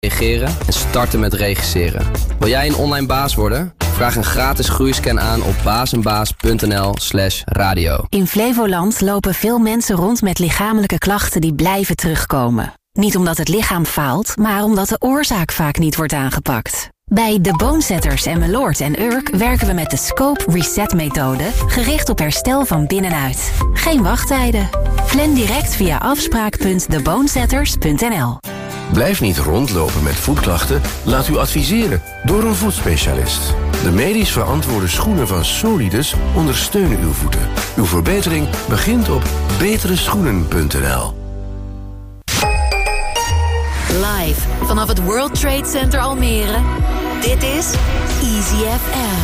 Reageren en starten met regisseren. Wil jij een online baas worden? Vraag een gratis groeiscan aan op bazenbaas.nl/radio. In Flevoland lopen veel mensen rond met lichamelijke klachten die blijven terugkomen. Niet omdat het lichaam faalt, maar omdat de oorzaak vaak niet wordt aangepakt. Bij de Bonesetters en Meloord en Urk werken we met de Scope Reset methode, gericht op herstel van binnenuit. Geen wachttijden. Plan direct via afspraak.debonesetters.nl. Blijf niet rondlopen met voetklachten. Laat u adviseren door een voetspecialist. De medisch verantwoorde schoenen van Solidus ondersteunen uw voeten. Uw verbetering begint op betereschoenen.nl. Live vanaf het World Trade Center Almere. Dit is Easy FM.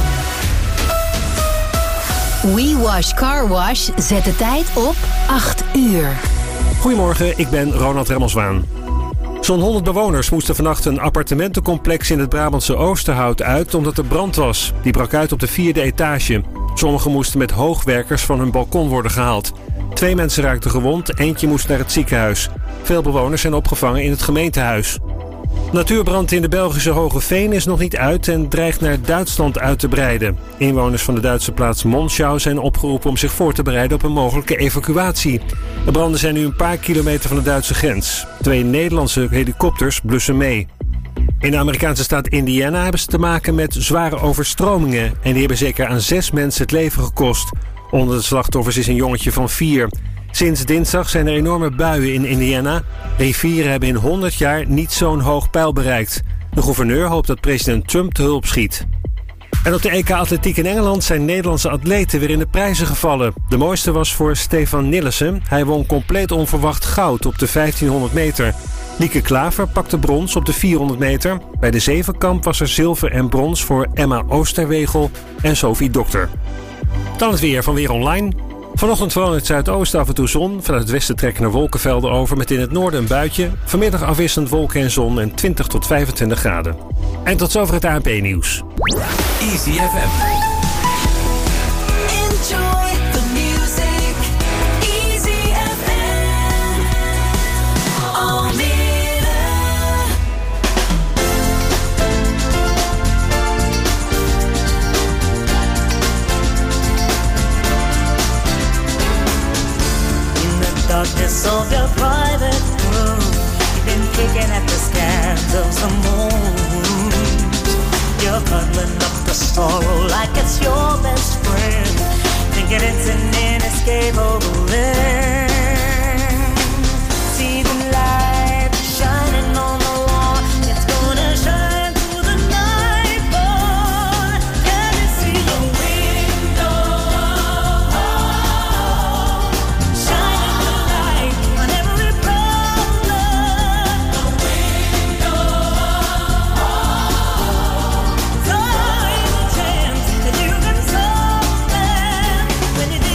We Wash Car Wash zet de tijd op 8 uur. Goedemorgen, ik ben Ronald Remmelswaan. Zo'n 100 bewoners moesten vannacht een appartementencomplex in het Brabantse Oosterhout uit omdat er brand was. Die brak uit op de 4e etage. Sommigen moesten met hoogwerkers van hun balkon worden gehaald. 2 mensen raakten gewond, eentje moest naar het ziekenhuis. Veel bewoners zijn opgevangen in het gemeentehuis. Natuurbrand in de Belgische Hogeveen is nog niet uit en dreigt naar Duitsland uit te breiden. Inwoners van de Duitse plaats Monschau zijn opgeroepen om zich voor te bereiden op een mogelijke evacuatie. De branden zijn nu een paar kilometer van de Duitse grens. 2 Nederlandse helikopters blussen mee. In de Amerikaanse staat Indiana hebben ze te maken met zware overstromingen en die hebben zeker aan 6 mensen het leven gekost. Onder de slachtoffers is een jongetje van 4. Sinds dinsdag zijn er enorme buien in Indiana. Rivieren hebben in 100 jaar niet zo'n hoog peil bereikt. De gouverneur hoopt dat president Trump te hulp schiet. En op de EK Atletiek in Engeland zijn Nederlandse atleten weer in de prijzen gevallen. De mooiste was voor Stefan Nillissen. Hij won compleet onverwacht goud op de 1500 meter. Lieke Klaver pakte brons op de 400 meter. Bij de zevenkamp was er zilver en brons voor Emma Oosterwegel en Sophie Dokter. Dan het weer van Weer Online. Vanochtend vooral in het zuidoosten af en toe zon. Vanuit het westen trekken er wolkenvelden over met in het noorden een buitje. Vanmiddag afwisselend wolken en zon en 20 tot 25 graden. En tot zover het ANP-nieuws. Easy FM. Enjoy the music. Easy FM. Almere. Darkness of your private room, you've been picking at the scans of the moon. You're cuddling up the sorrow like it's your best friend, thinking it's an inescapable end. See the light shining on the wall, it's gonna shine through the night, boy. Can you see the window? When you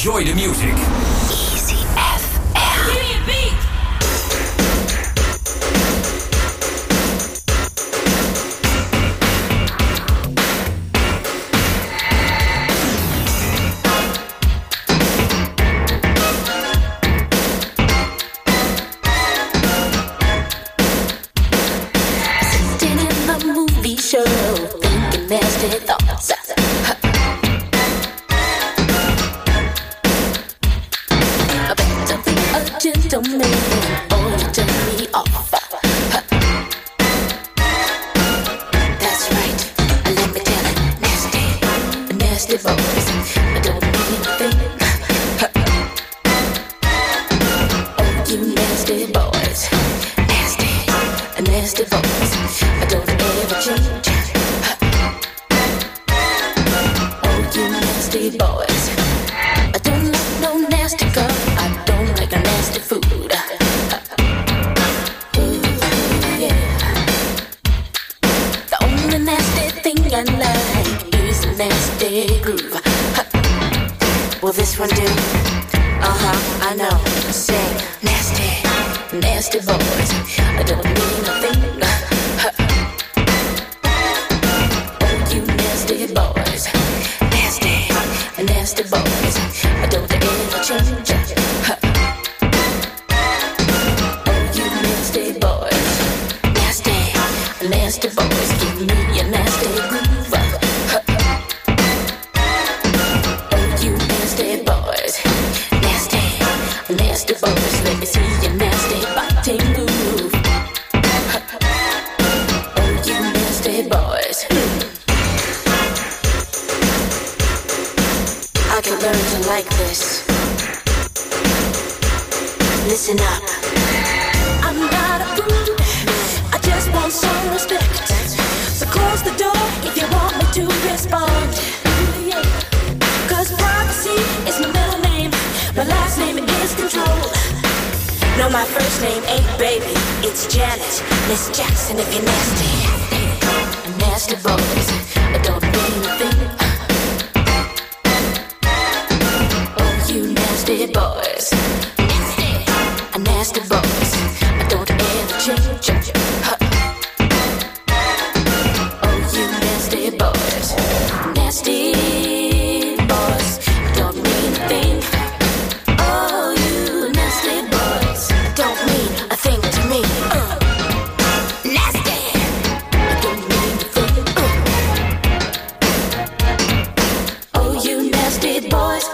Enjoy the music. Easy FM. Give me a beat. Sitting in the movie show, thinking nasty thoughts. I better be a gentleman, or you turn me off. That's right, let me tell it, nasty boys. I don't mean a thing. Oh, you nasty boys, nasty boys. I don't ever change. Oh, you nasty boys. I don't like no nasty girl. I don't like a nasty food. Ooh, yeah. The only nasty thing I like is a nasty groove. Will this one do? I know. Say nasty boys. I don't mean a thing. Oh, you nasty boys. Nasty boys. I don't ever change. Oh, you nasty boys. Nasty boys. Give me a nasty groove. Oh, you nasty boys. Nasty boys. Let me see your nasty body move. Oh, you nasty boys. I can learn to like this. Listen up. I'm not a fool. I just want some respect. So close the door if you want me to respond. Cause privacy is my middle name. My last name is Control. No, my first name ain't Baby. It's Janet. Miss Jackson if you're nasty. Nasty boys. I don't mean a thing. You nasty boys. Nasty boys. I don't ever change. Oh, you nasty boys. Nasty boys. I don't mean a thing. Oh, you nasty boys. Don't mean a thing to me. Nasty. I don't mean a thing. Oh, you nasty boys.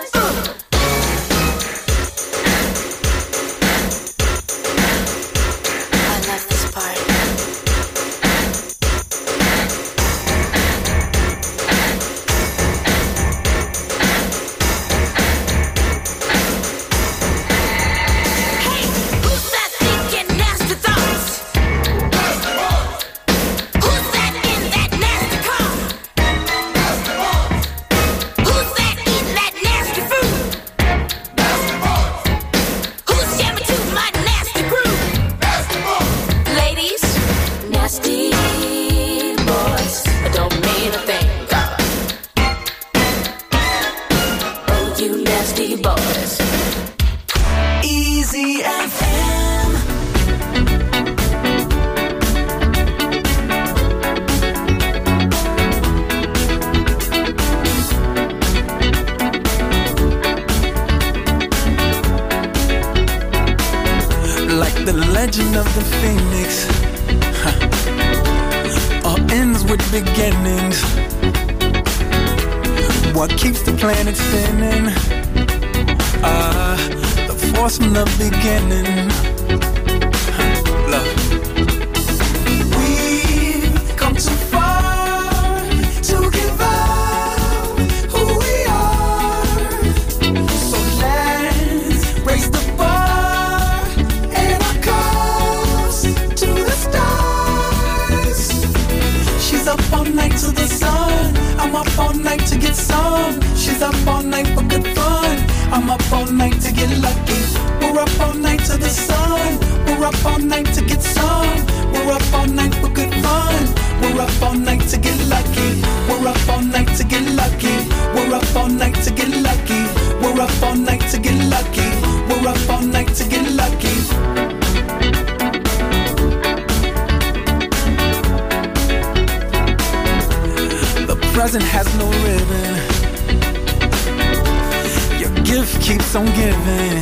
Easy FM. Like the legend of the Phoenix, all ends with beginnings. What keeps the planet spinning? The force from the beginning. Love. We've come too far to give up who we are. So let's raise the bar and our cups to the stars. She's up all night to the sun. I'm up all night to get some. She's up all night for good fun. I'm up all night to get lucky. We're up all night to the sun. We're up all night to get some. We're up all night for good fun. We're up all night to get lucky. We're up all night to get lucky. We're up all night to get lucky. We're up all night to get lucky. We're up all night to get lucky. The present has no ribbon. Your gift keeps on giving.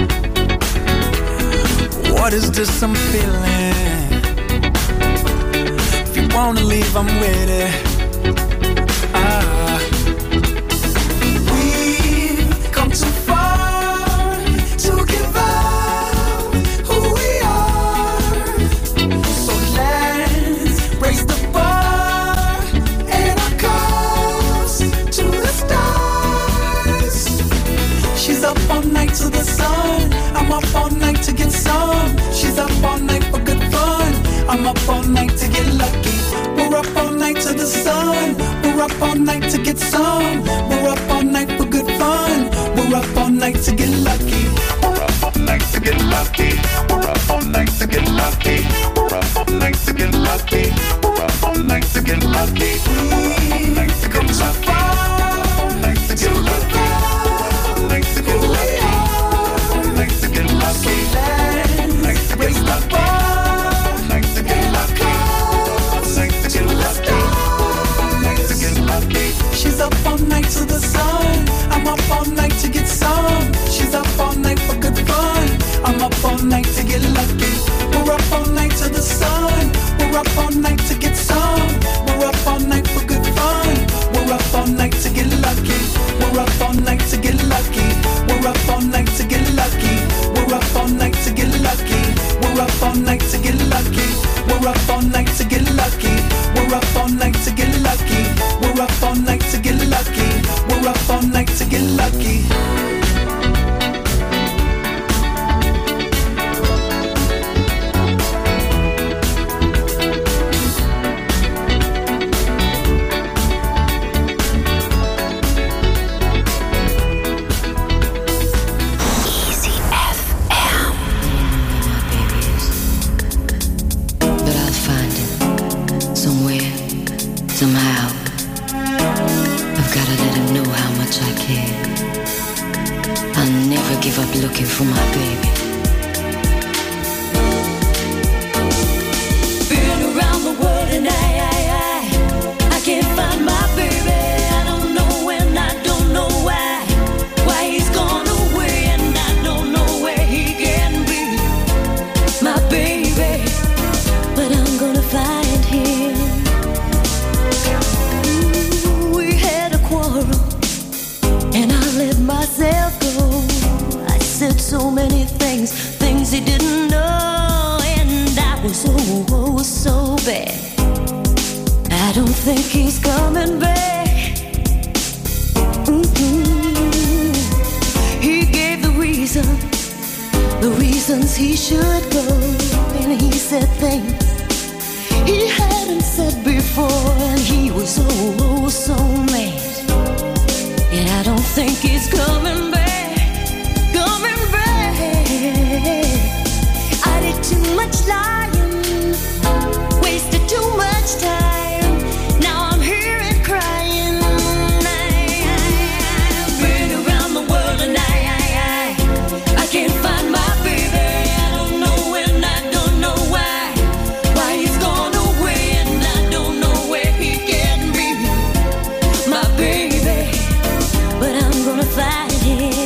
What is this I'm feeling? If you wanna leave, I'm with it. We've come too far to give up who we are. So let's raise the bar and our cups to the stars. She's up all night to the sun. I'm up all night to get some. She's up all night for good fun. I'm up all night to get lucky. We're up all night to the sun. We're up all night to get some. We're up all night for good fun. We're up all night to get lucky. We're up all night to get lucky. We're up all night to get lucky. We're up all night to get lucky. We're up all night to get lucky. We're up all night to get lucky. All night to get lucky. All night to get lucky. All night to get lucky. All night to get lucky. All night to get lucky. All night to get lucky. All night to get lucky. She's up all night to the sun. I'm up all night to get some. She's up all night for good fun. I'm up all night to get lucky. We're up all night to the sun. We're up all night to get some. We're up all night for good fun. We're up all night to get lucky. We're up all night to get lucky. We're up all night to get lucky. We're up all night to get lucky. We're up all night to get lucky. We're up all night to get lucky. We're up all night to get lucky. We're up all night to get lucky. We're up all night to get lucky. Somehow, I've gotta let him know how much I care. I'll never give up looking for my baby. Been around the world and I can't find my baby. I don't know when, I don't know why he's gone away, and I don't know where he can be. My baby, but I'm gonna find him. And I let myself go. I said so many things he didn't know, and I was so bad. I don't think he's coming back. He gave the reasons he should go, and he said things he hadn't said before, and he was so mad. And I don't think he's coming back, coming back. I did too much lying, wasted too much time. Now I'm here and crying. I've been around the world and I can't find my baby. I don't know when, I don't know why he's gone away, and I don't know where he can be. My baby, but I'm gonna find him.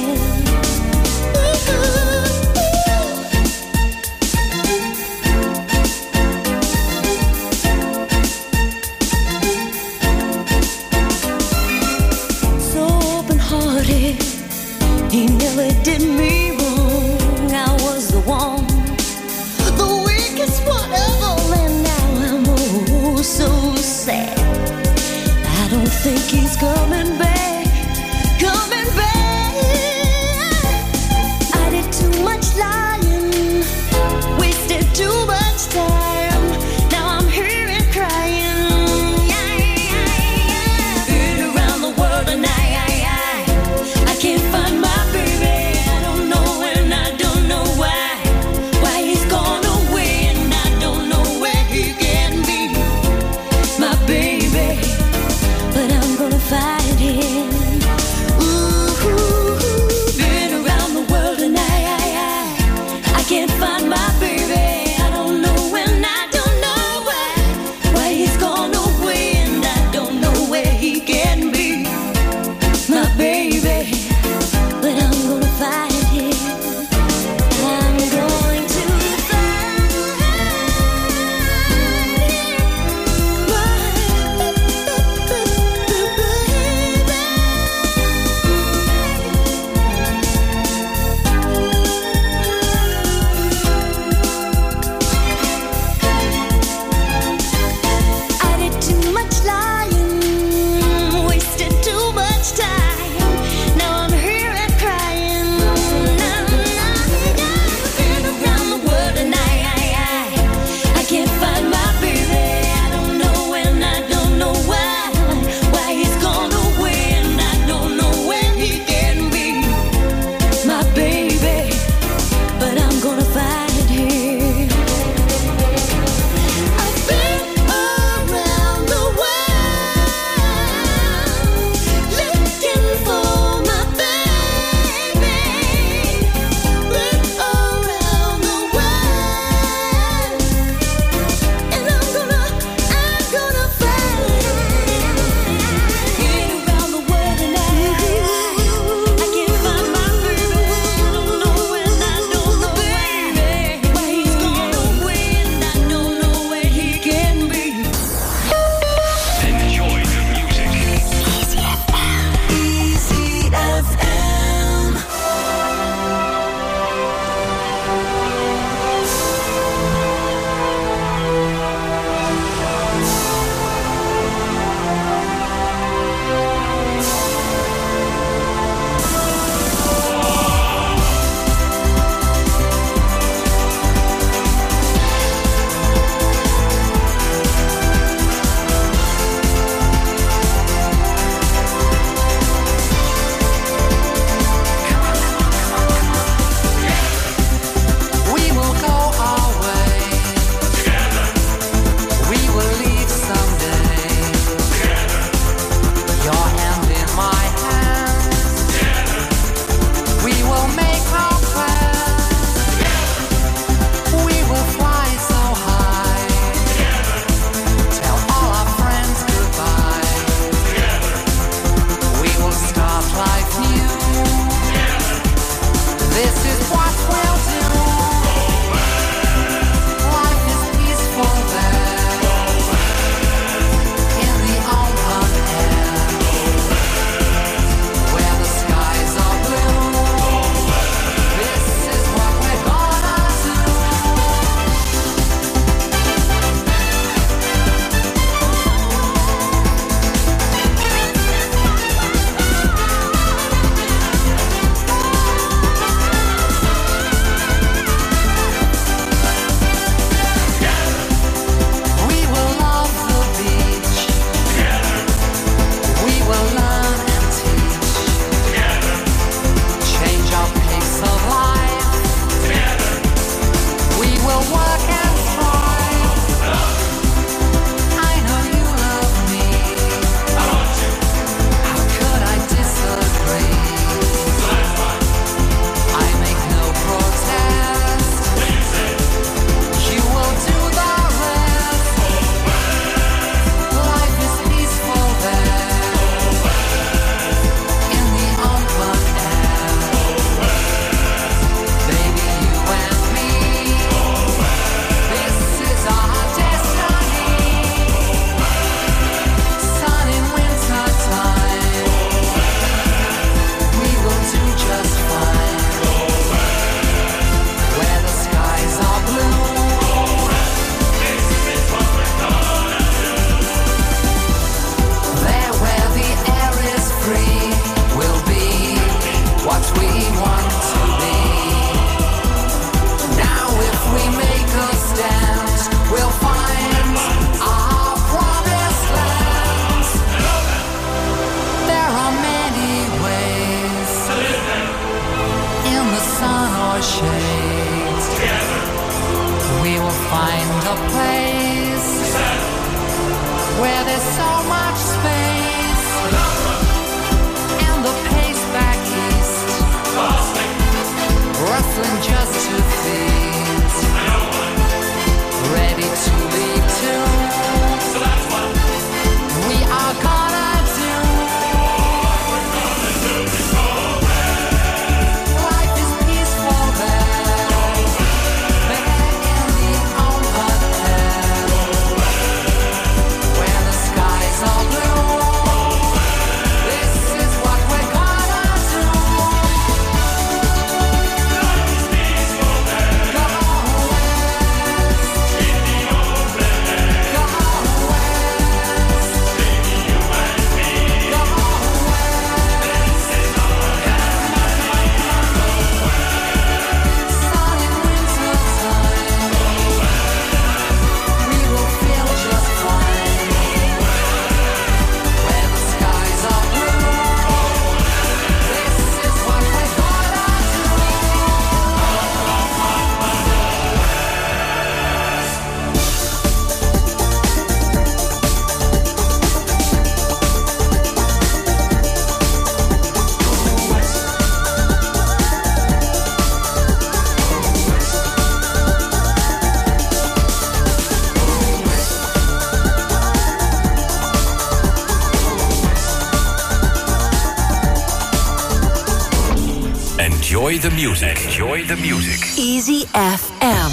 Enjoy the music. Enjoy the music. Easy FM.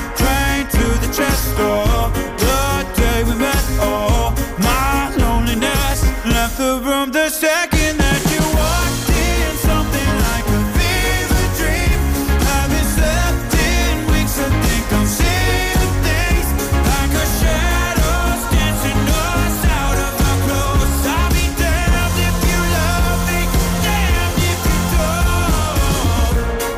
train to the chest door. The day we met, oh, my loneliness left the room the second that you walked in. Something like a fever dream. Haven't slept in weeks, I think I'm seeing things like a shadows dancing us out of our clothes. I'll be damned if you love me, damned if you don't.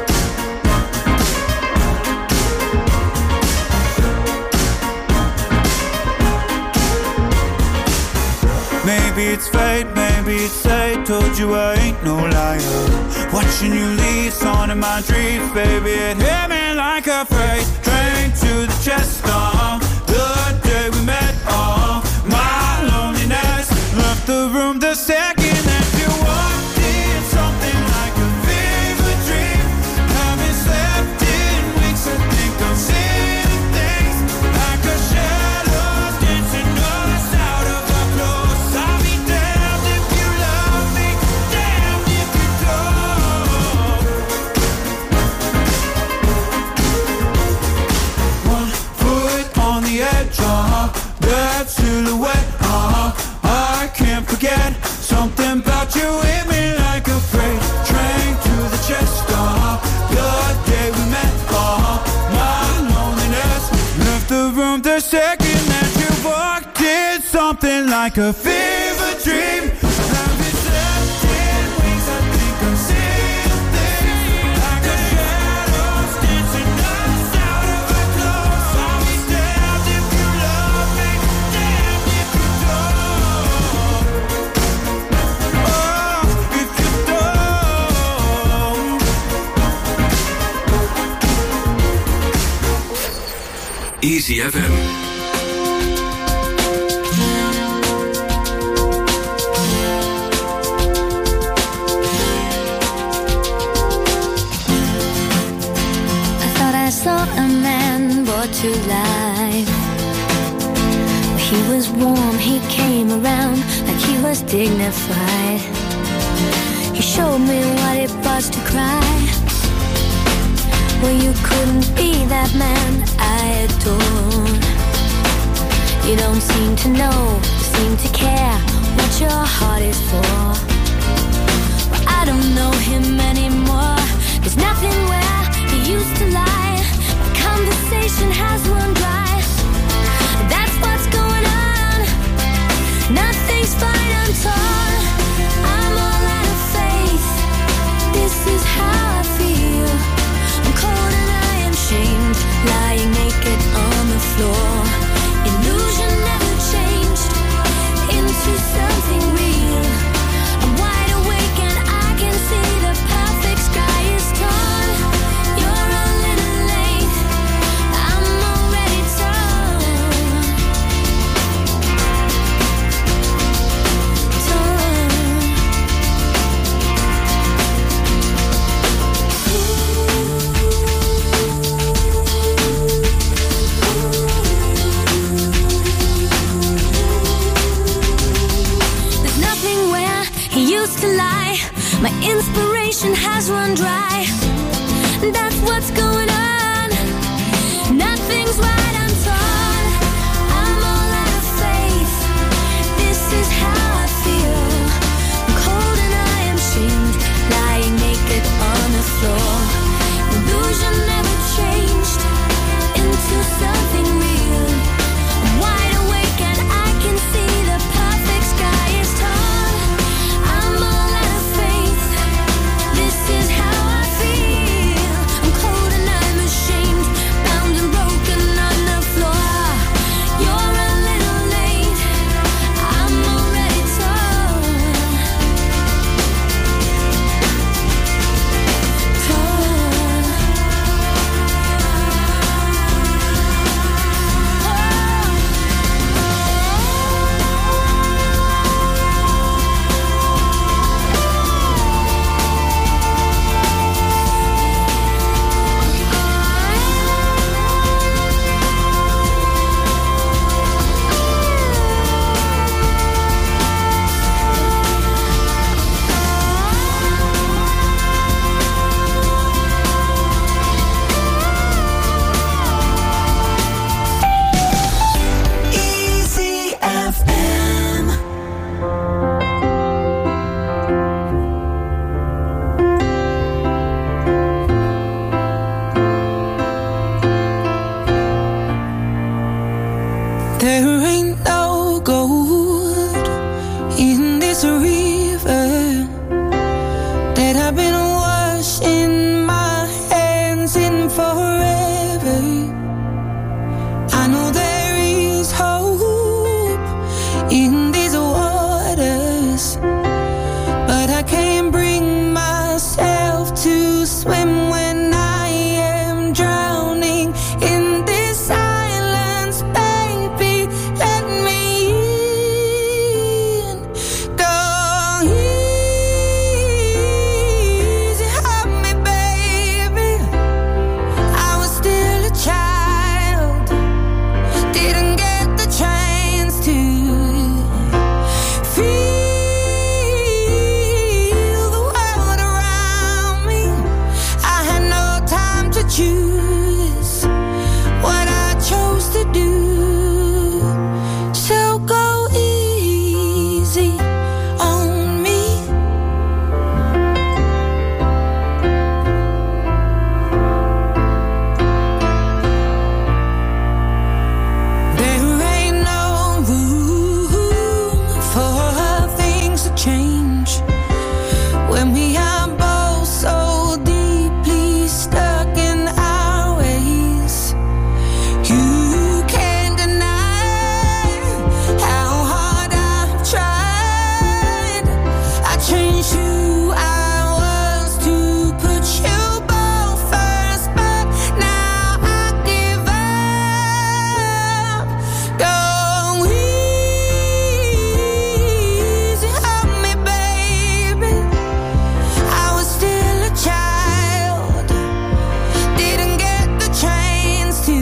Maybe it's fate, maybe it's fate. Told you I ain't no liar. Watching you leave, on in my dreams, baby. It hit me like a freight train to the chest. The day we met, my loneliness left the room the second that you walked in. Something like a fever dream. Haven't slept in weeks, I think I'm seeing things like a shadow dancing us out of our clothes. I'll be damned if you love me, damned if you don't. One foot on the edge, that silhouette, I can't forget. Something about you hit me like a freight train to the chest. The day we met, my loneliness left the room the second that you walked in. Something like a fever dream. Haven't slept in weeks, I think I'm seeing things like a shadows dancing us out of our clothes. I'll be damned if you love me, damned if you don't. Oh, if you don't. Easy FM. I saw a man brought to life. He was warm, he came around like he was dignified. He showed me what it was to cry. Well, you couldn't be that man I adore. You don't seem to know, seem to care what your heart is for. Well, I don't know him anymore. There's nothing where he used to lie. Conversation has run dry. That's what's going on. Nothing's fine, I'm torn. I'm all out of faith. This is how I feel. I'm cold and I am shamed, lying naked on the floor. Illusion never changed into something real. I'm wide awake and I can see the perfect sky is torn. You're a little late, I'm already torn. There's nothing where he used to lie. My inspiration has run dry. That's what's going on. Nothing's right, I'm torn. I'm all out of faith. This is how I feel. I'm cold and I am shamed, lying naked on the floor. Illusion never changed into something real. I'm wide awake and I can see the perfect sky is torn. I'm all out of faith. This is how I feel. There ain't no gold in this river that I've been washing my hands in forever. I know there is hope in these waters, but I can't bring myself to swim when I am drowning in this silence. Baby, let me in. Go easy on me, baby. I was still a child, didn't get the chance to feel the world around me. I had no time to choose what I chose to do. So go easy on me. There ain't no room for things to change when we are both so deeply stuck in our ways. You can't deny how hard I've tried. I changed who I was to put you both first, but now I give up. Go easy on me, baby. I was still a child, didn't get the chance to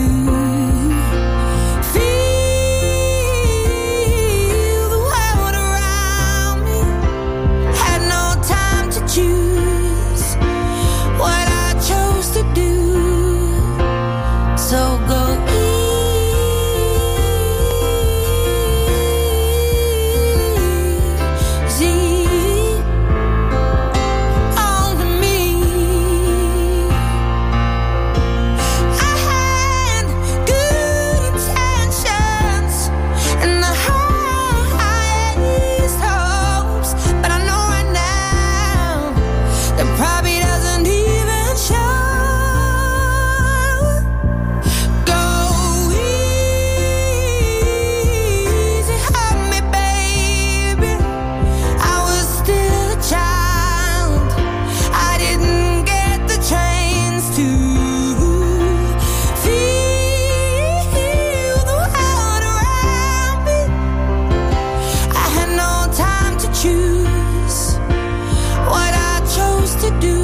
feel the world around me. Had no time to choose what I chose to do. So go easy on me. I had good intentions and the highest hopes, but I know right now that probably doesn't even show. Go easy on me, baby. I was still a child, I didn't get the chance to feel the world around me. I had no time to choose what I chose to do.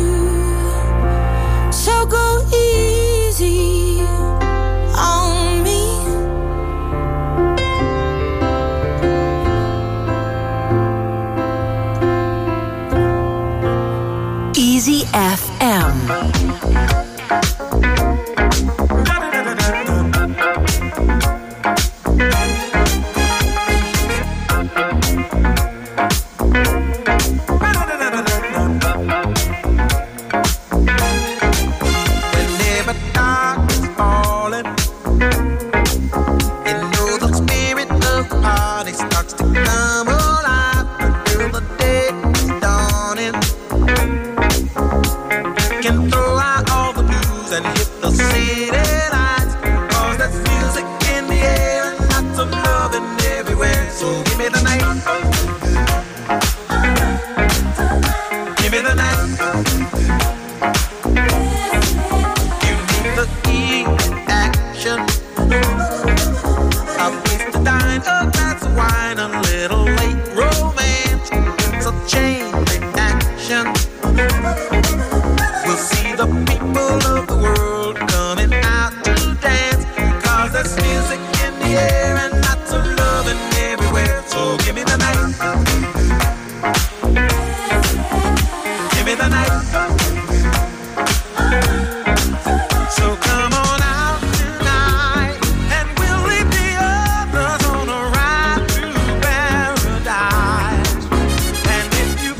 So go easy on me. Easy FM. Whenever dark is falling, you know the spirit of the party starts to come alive until the day is dawning. Can throw out all the blues and hit the city lights, 'cause there's music in the air and lots of loving everywhere. So give me the night, give me the night. You need the key action, a place to dine, a glass of wine, a little late romance. It's a chain reaction. We'll see the people of the world coming out to dance, 'cause there's music in the air and lots of loving everywhere. So give me the night, give me the night. So come on out tonight, and we'll leave the others on a ride to paradise. And if you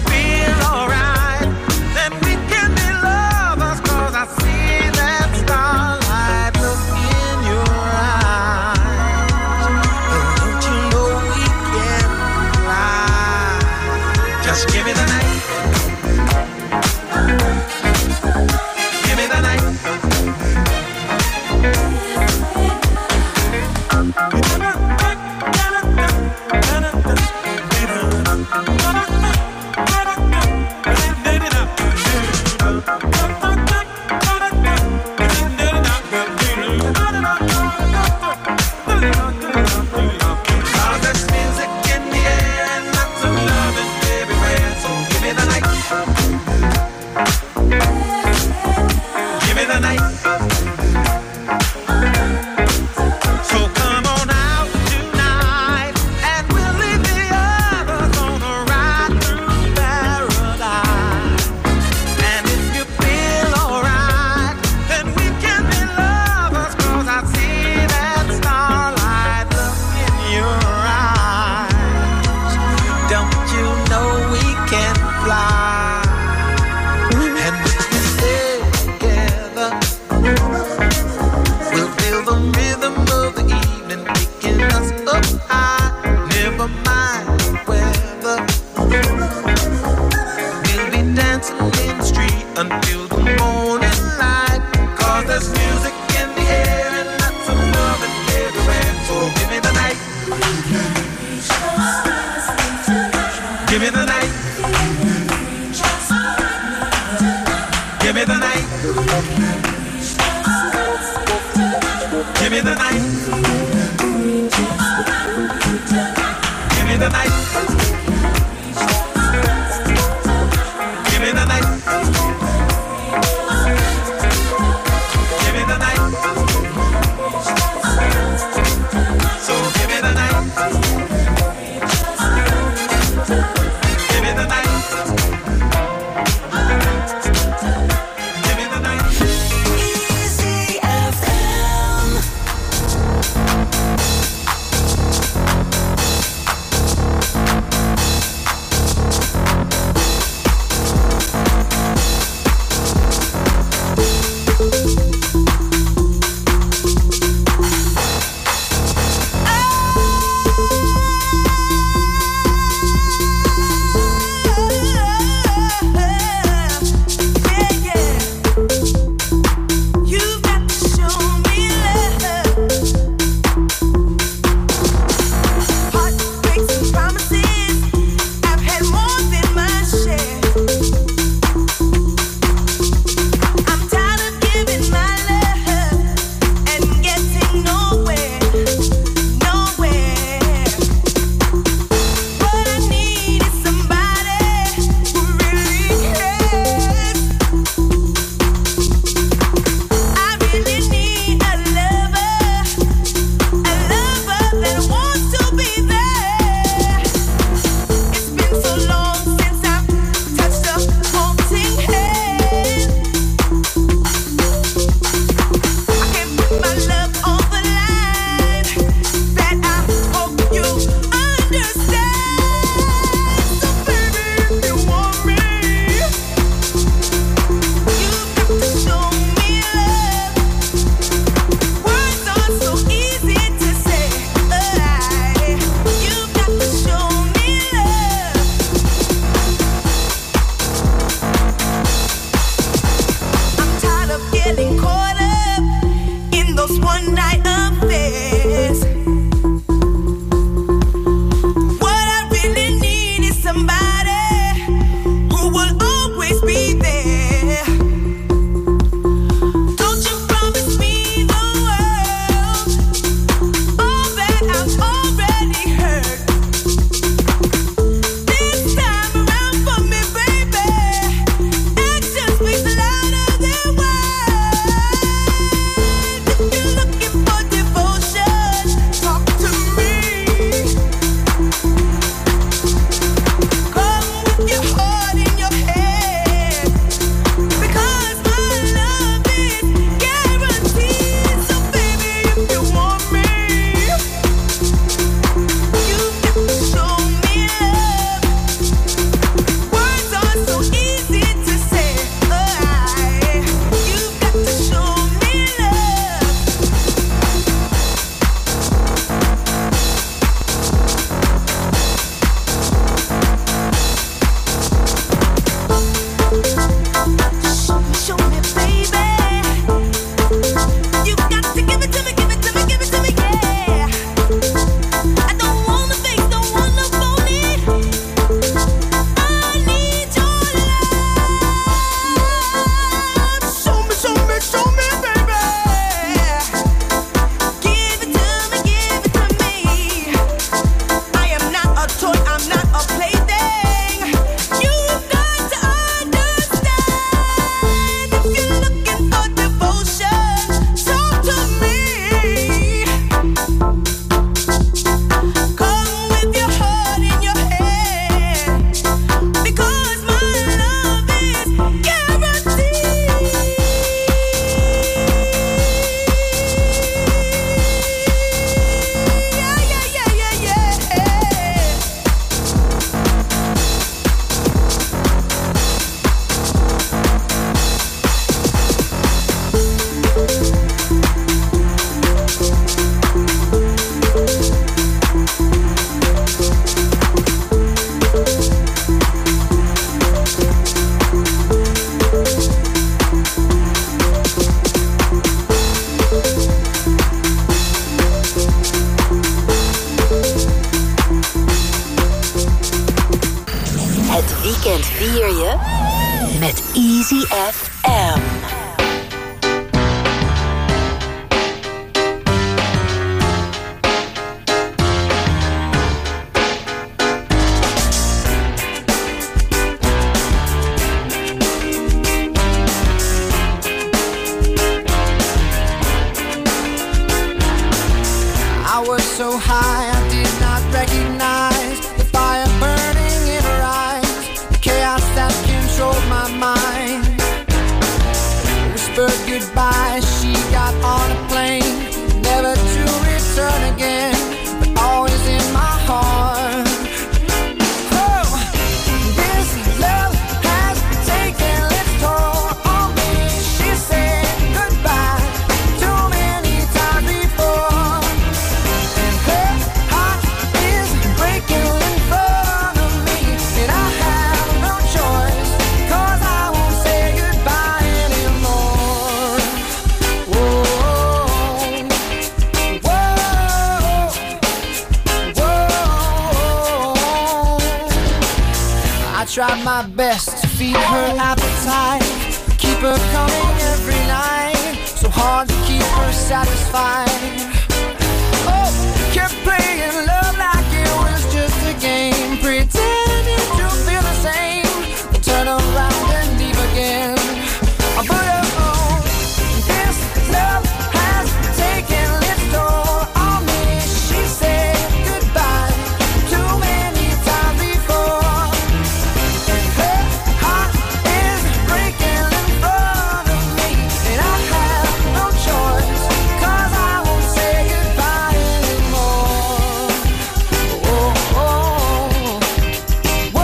Give me the night. Give me the night. Give me the night. Give me the night. So give me the night. Give me the night. Give me the night. Easy FM. weekend vier je met Easy FM. I was so high I did not recognize the fire burning in her eyes, the chaos that controlled my mind. Whispered goodbye, she got on a plane, never to return again, but always in my heart. Oh, this love has taken its toll on me. She said goodbye too many times before, and her heart is breaking in front of me, and I have no choice, 'cause I won't say goodbye anymore. Whoa, I tried my best to feed her appetite, keep her coming every night, so hard to keep her satisfied. Oh, kept playing love like it was just a game, pretending to feel the same, then turn around and leave again. But oh, this love has taken its toll on me. She said goodbye too many times before, and her heart is breaking in front of me, and I have no choice, 'cause I won't say goodbye anymore. Oh, oh, whoa,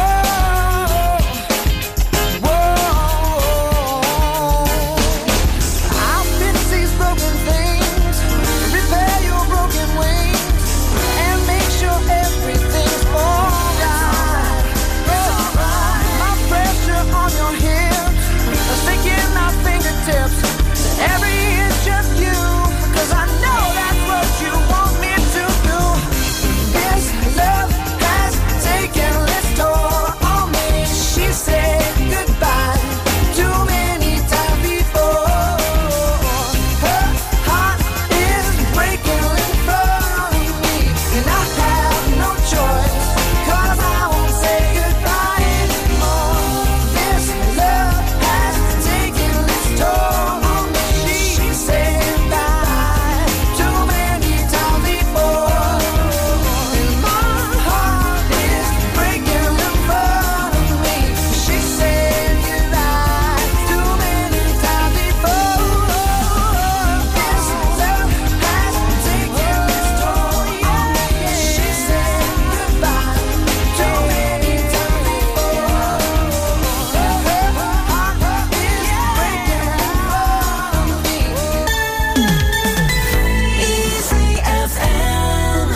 whoa. I've been these broken things, repair your broken wings, and make sure everything's alright. My pressure on your hips, sticking my fingertips to every inch of you, 'cause I know that's what you want me to do. This love has taken its toll on me. She said goodbye too many times before. Her heart is breaking in front of me, and I have no choice, 'cause I won't say goodbye anymore. This love has taken its toll on me. She said goodbye too many times before, and my heart is breaking in front of me. She said goodbye too many times before. This love has taken its toll on me. She said goodbye too many times before. Her heart is breaking in front of me. Easy FM.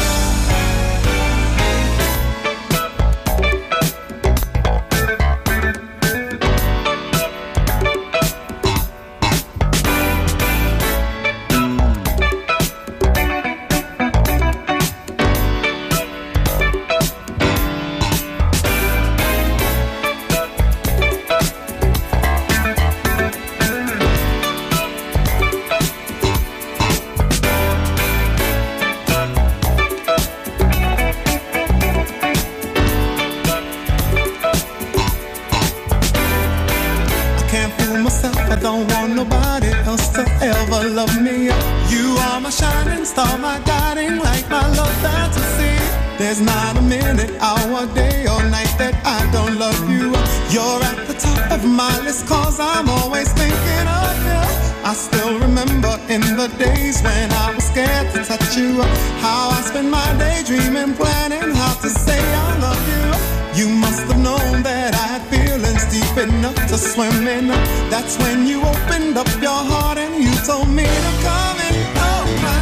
I can't fool myself, I don't want nobody else to ever love me. You are my shining star, my guiding light, my love fantasy. There's not a minute, hour, day or night that I don't love you. You're at the top of my list, 'cause I'm always thinking of you. I still remember in the days when I was scared to touch you, how I spent my day dreaming, planning how to say I love you. You must have known that I had feelings deep enough to swim in. That's when you opened up your heart and you told me to come and oh my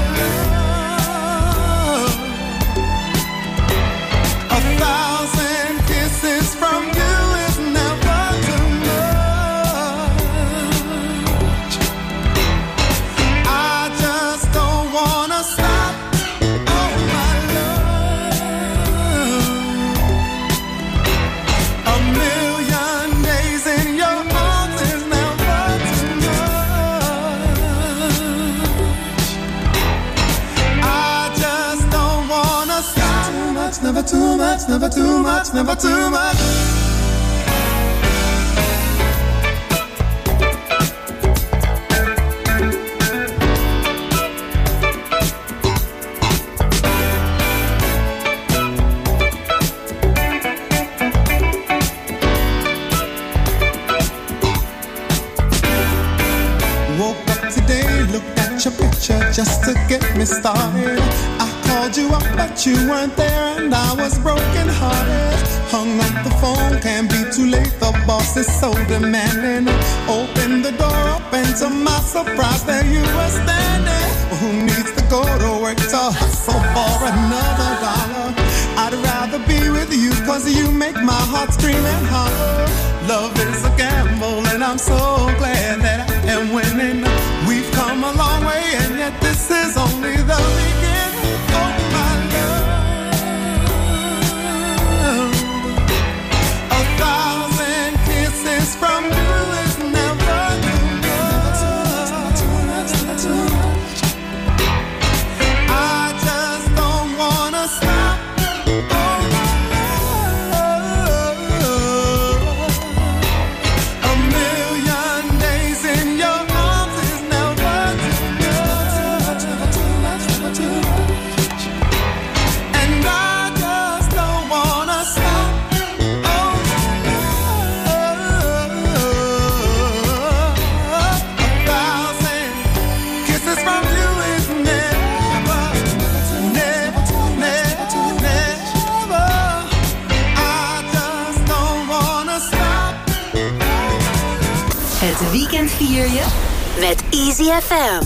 love. 1,000 kisses from you is never too much. I just don't wanna stop. Oh my love. A million days in your arms is never too much. I just don't wanna stop. Never too much, never too much, never too much. me started. I called you up, but you weren't there, and I was broken hearted. Hung up the phone, can't be too late. The boss is so demanding. Open the door up, and to my surprise, there you were standing. Who needs to go to work to hustle for another dollar? I'd rather be with you, 'cause you make my heart scream and holler. Love is a gamble, and I'm so glad that I am winning. We've come a long way, and yet this is only the beginning of my love. 1,000 kisses from you is never too much. I just don't wanna stop. A million days in your arms is never too much. And I just don't wanna stop. Oh, 1,000 kisses from you is never, never, never, never. I just don't wanna stop. Het weekend vier je met Easy FM.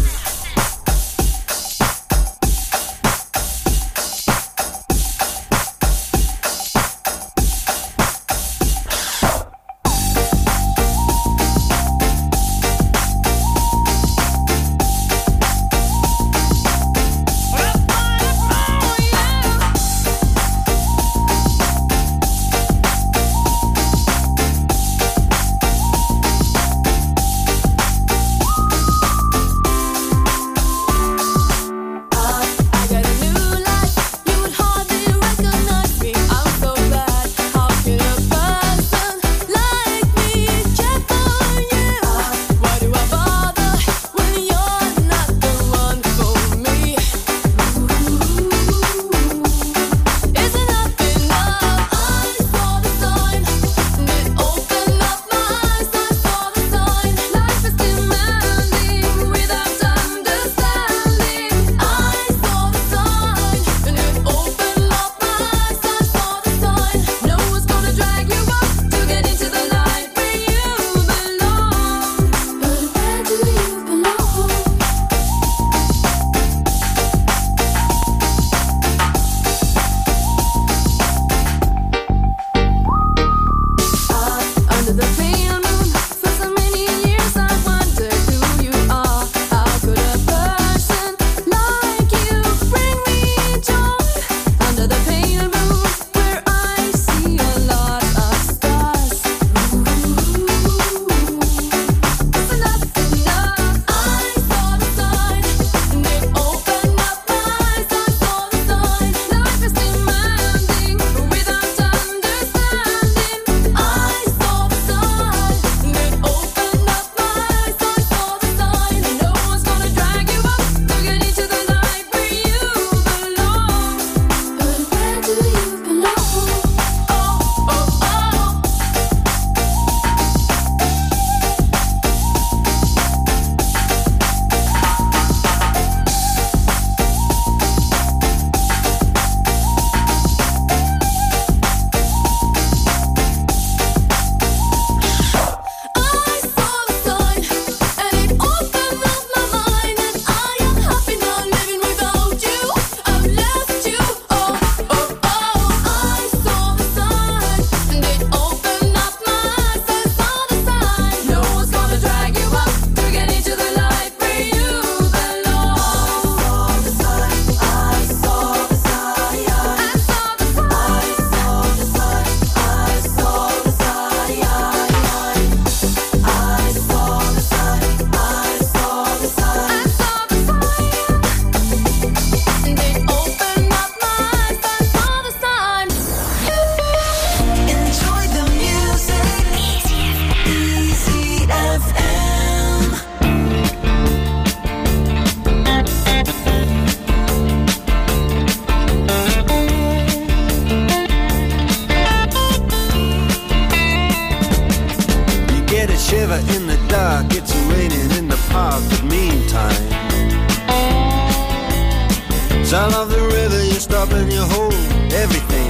the river, you stop and you hold everything.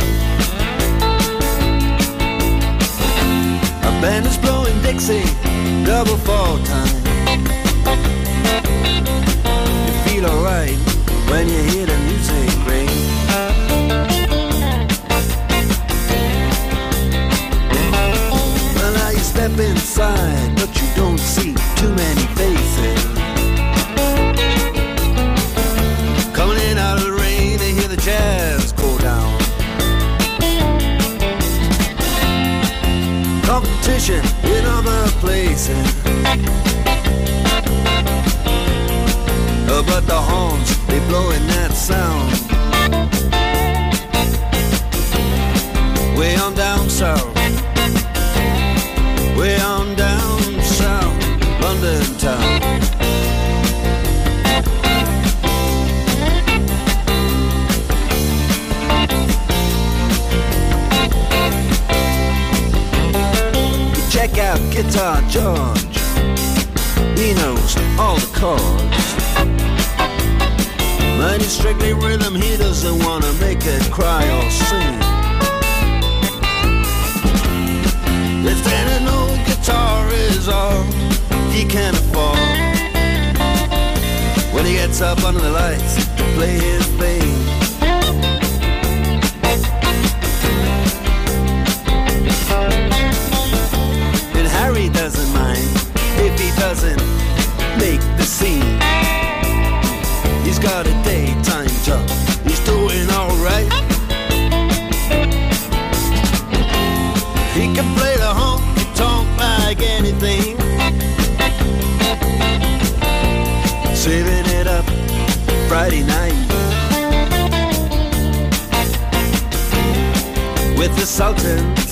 A band is blowing Dixie, double fall time. You feel alright when you hear the music ring. Well, now you step inside, but you don't see too many faces. Coming in out of the rain, they hear the jazz go down. Competition in other places, but the horns, they blowing that sound. Way on down south, way on down south, London town. Check out Guitar George, he knows all the chords. But he's strictly rhythm, he doesn't wanna make it cry or sing. If then an old guitar is all he can afford, when he gets up under the lights to play his thing. And Harry doesn't mind if he doesn't make the scene. He's got a daytime job, he's doing alright. He can play the honky-tonk like anything, saving it up Friday night with the Sultans,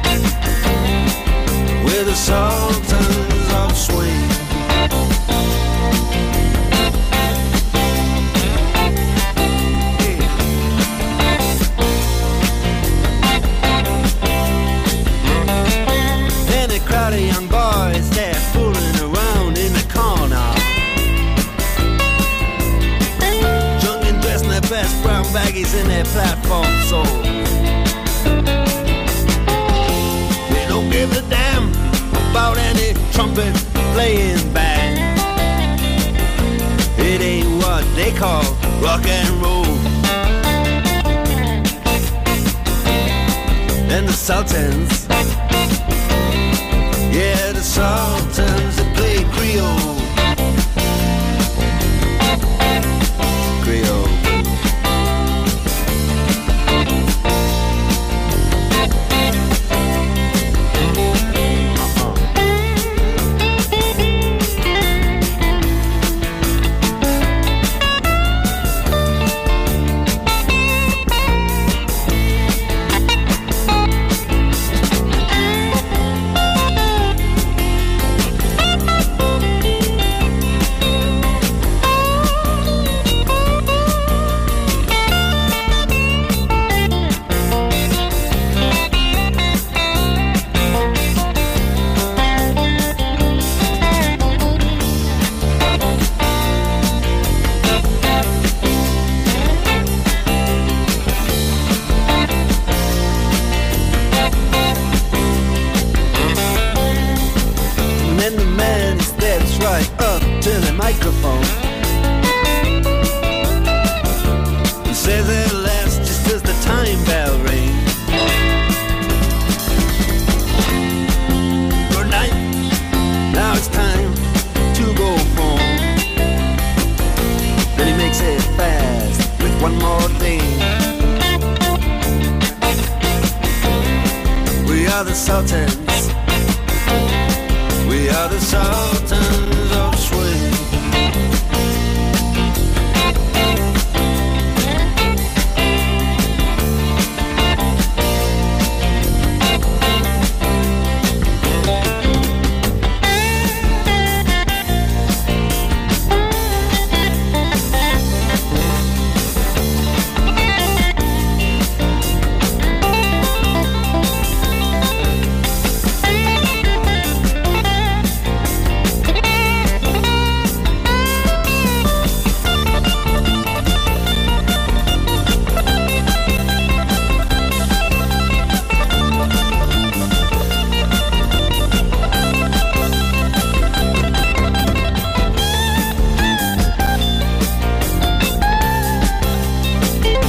with the Sultans of Swing. Crowd of young boys, they're fooling around in the corner, drunk and dressed in their best brown baggies in their platform soles. They don't give a damn about any trumpet playing band. It ain't what they call rock and roll. And the Sultans, yeah, the Sultans that play Creole. Creole. are the Sultans. We are the Sultans of Swing.